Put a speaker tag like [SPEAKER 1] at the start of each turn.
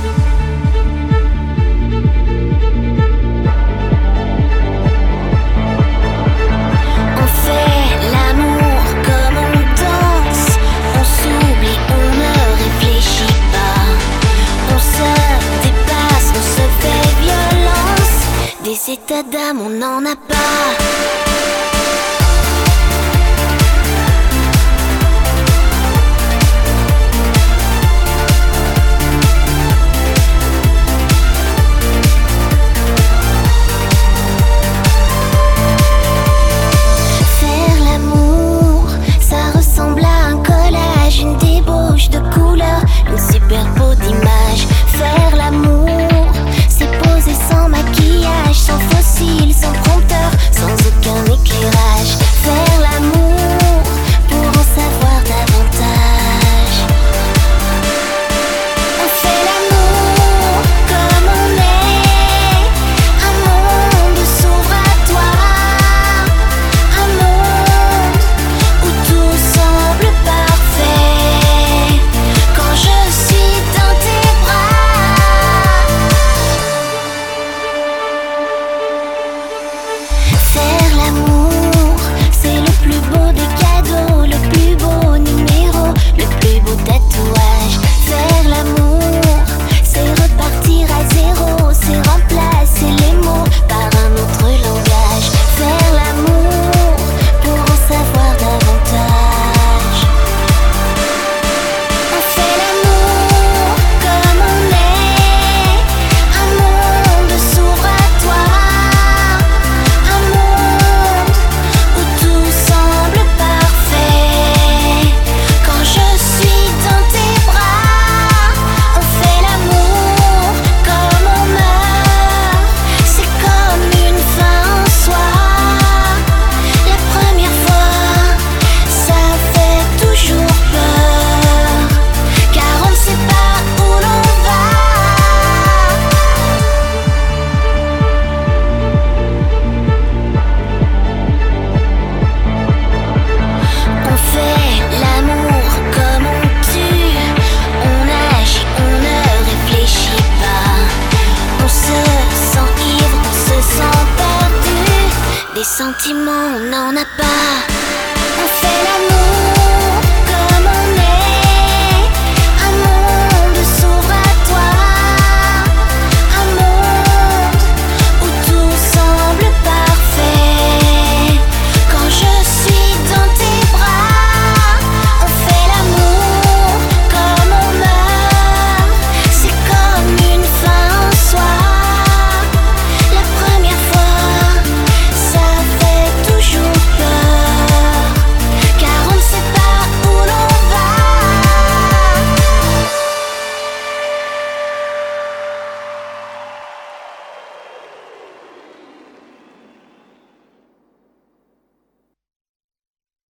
[SPEAKER 1] On fait l'amour comme on danse, on s'oublie, on ne réfléchit pas, on se dépasse, on se fait violence, des états d'âme on n'en a pas. De couleurs, une superpo d'images. Faire l'amour, c'est poser sans maquillage, sans fossile, sans prompteur, sans aucun éclairage. Faire l'amour pour en savoir davantage. On fait l'amour comme on est, un monde s'ouvre à toi, un monde où tout semble parfait. Quand je suis dans tes bras, faire l'amour, c'est le plus beau des cadeaux, le plus beau numéro, le plus beau tatouage. Faire l'amour, c'est repartir à zéro, c'est remplacer les mots par un autre langage. Faire l'amour pour en savoir davantage. On fait l'amour comme on est, un monde s'ouvre à toi, un monde où tout semble parfait. Quand je suis dans tes bras, on fait l'amour comme on meurt, c'est comme une fin en soi. La première fois, ça fait toujours peur, car on ne sait pas où l'on va. On fait l'amour comme on tue, on agit, on ne réfléchit pas, on se sent ivre, on se sent perdu, des sentiments on n'en a pas.